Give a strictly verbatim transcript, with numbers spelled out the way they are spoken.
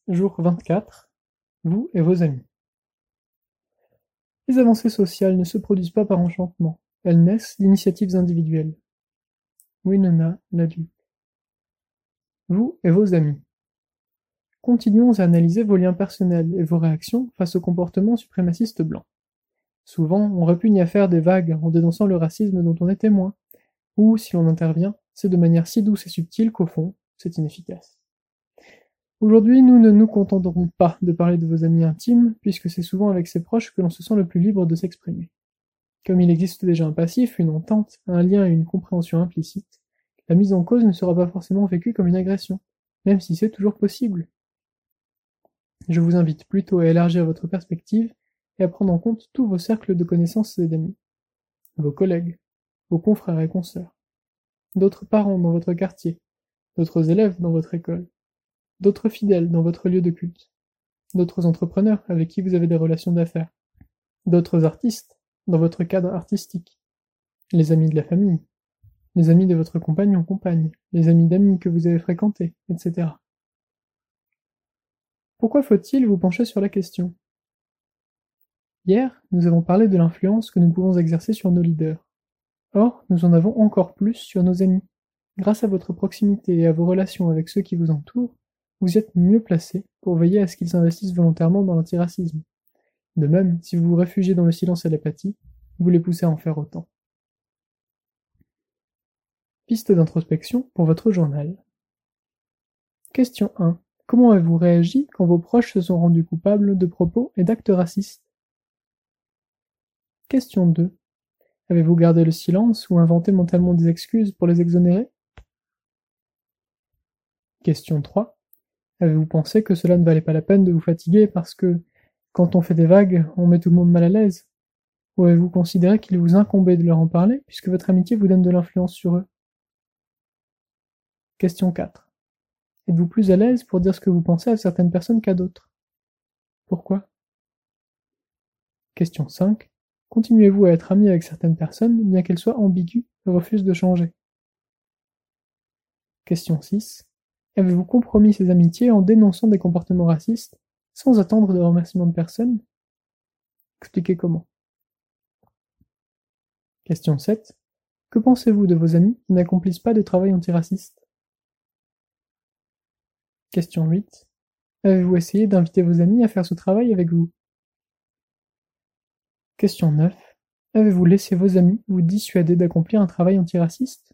Jour vingt-quatre. Vous et vos amis. Les avancées sociales ne se produisent pas par enchantement, elles naissent d'initiatives individuelles. Winona l'adulte. Vous et vos amis. Continuons à analyser vos liens personnels et vos réactions face au comportement suprémaciste blanc. Souvent, on repugne à faire des vagues en dénonçant le racisme dont on est témoin, ou, si l'on intervient, c'est de manière si douce et subtile qu'au fond, c'est inefficace. Aujourd'hui, nous ne nous contenterons pas de parler de vos amis intimes, puisque c'est souvent avec ses proches que l'on se sent le plus libre de s'exprimer. Comme il existe déjà un passif, une entente, un lien et une compréhension implicite, la mise en cause ne sera pas forcément vécue comme une agression, même si c'est toujours possible. Je vous invite plutôt à élargir votre perspective et à prendre en compte tous vos cercles de connaissances et d'amis, vos collègues, vos confrères et consoeurs, d'autres parents dans votre quartier, d'autres élèves dans votre école, d'autres fidèles dans votre lieu de culte, d'autres entrepreneurs avec qui vous avez des relations d'affaires, d'autres artistes dans votre cadre artistique, les amis de la famille, les amis de votre compagnon compagne, les amis d'amis que vous avez fréquentés, et cetera. Pourquoi faut-il vous pencher sur la question? Hier, nous avons parlé de l'influence que nous pouvons exercer sur nos leaders. Or, nous en avons encore plus sur nos amis. Grâce à votre proximité et à vos relations avec ceux qui vous entourent, vous êtes mieux placés pour veiller à ce qu'ils s'investissent volontairement dans l'antiracisme. De même, si vous vous réfugiez dans le silence et l'apathie, vous les poussez à en faire autant. Piste d'introspection pour votre journal. Question un. Comment avez-vous réagi quand vos proches se sont rendus coupables de propos et d'actes racistes? Question deux. Avez-vous gardé le silence ou inventé mentalement des excuses pour les exonérer? Question trois. Avez-vous pensé que cela ne valait pas la peine de vous fatiguer parce que, quand on fait des vagues, on met tout le monde mal à l'aise? Ou avez-vous considéré qu'il vous incombait de leur en parler puisque votre amitié vous donne de l'influence sur eux? Question quatre. Êtes-vous plus à l'aise pour dire ce que vous pensez à certaines personnes qu'à d'autres? Pourquoi? Question cinq. Continuez-vous à être ami avec certaines personnes, bien qu'elles soient ambiguës et refusent de changer? Question six. Avez-vous compromis ces amitiés en dénonçant des comportements racistes, sans attendre de remerciements de personne? Expliquez comment. Question sept. Que pensez-vous de vos amis qui n'accomplissent pas de travail antiraciste? Question huit. Avez-vous essayé d'inviter vos amis à faire ce travail avec vous? Question neuf. Avez-vous laissé vos amis vous dissuader d'accomplir un travail antiraciste?